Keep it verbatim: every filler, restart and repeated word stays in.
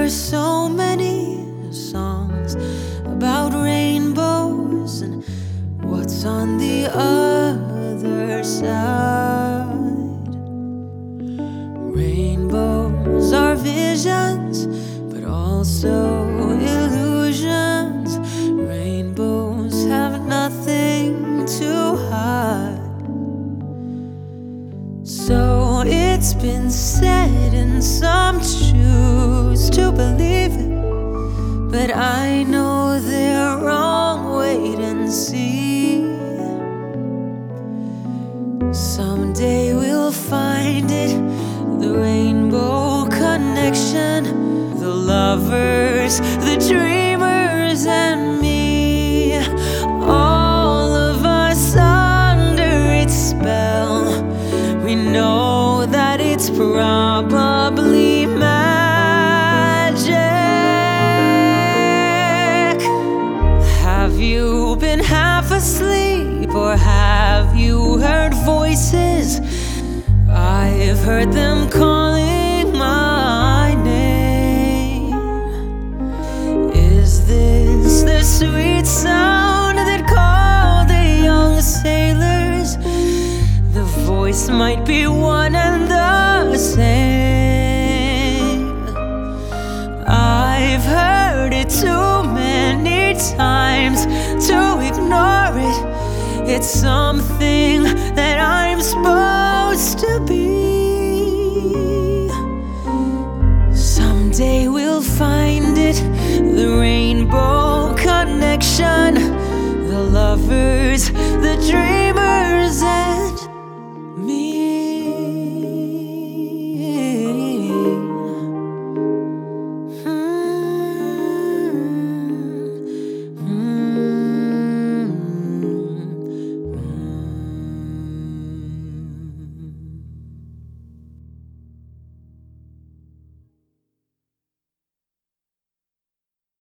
are so many songs about rainbows and what's on the other side. Rainbows are visions, but also illusions. Rainbows have nothing to hide. So it's been said, and some choose to believe it, but I know they're wrong. Wait and see. Someday we'll find it, the rainbow connection, the lovers, the dreamers, and me. All of us under its spell. We know that it's probably magic. Have you been half asleep, or have you heard voices? I've heard them calling my name. Is this the sweet sound that called the young sailors? The voice might be one and the same. I've heard it too many times to ignore it. It's something that I'm supposed to be. Someday we'll